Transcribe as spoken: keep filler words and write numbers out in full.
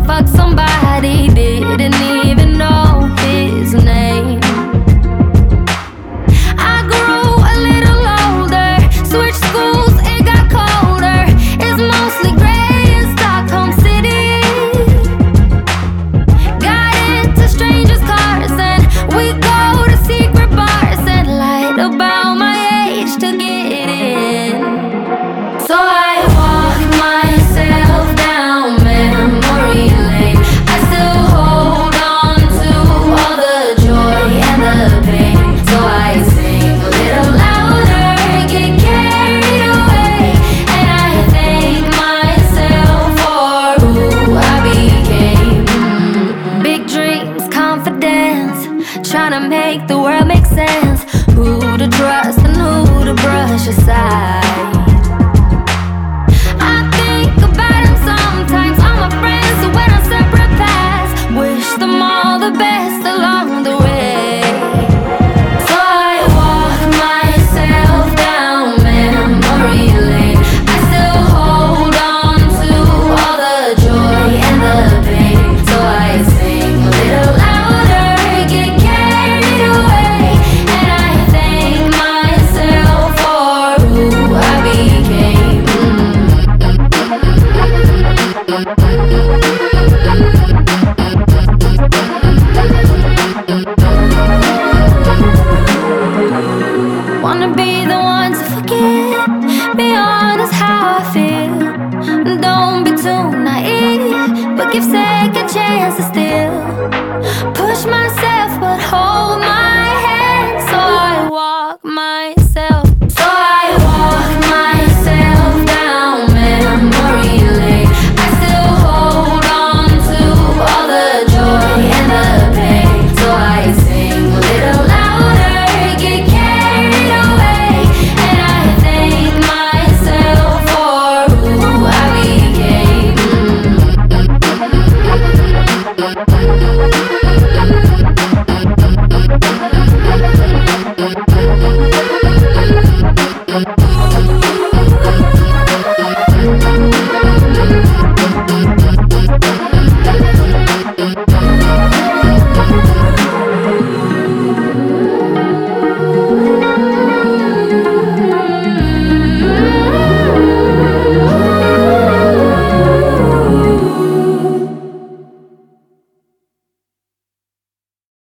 fuck somebody, didn't even know his name. I grew a little older, switched schools, it got colder. It's mostly gray in Stockholm City. Got into strangers' cars and we go to secret bars and lied about my age to get in. So I walk myself down memory lane. I still hold on to all the joy and the pain. So I sing a little louder, get carried away, and I thank myself for who I became. Big dreams, confidence, trying to make the world make sense. Who to trust and who to brush aside. I think about them sometimes, all my friends who went on separate paths. Wish them all the best along the way. So I walk myself down memory lane. I still hold on to all the joy and the pain. So I sing a little louder, get carried away, and I thank myself for who I became. Wanna be the one to forget, be honest how I feel. Don't be too naive, but give second chances still. Push myself but hold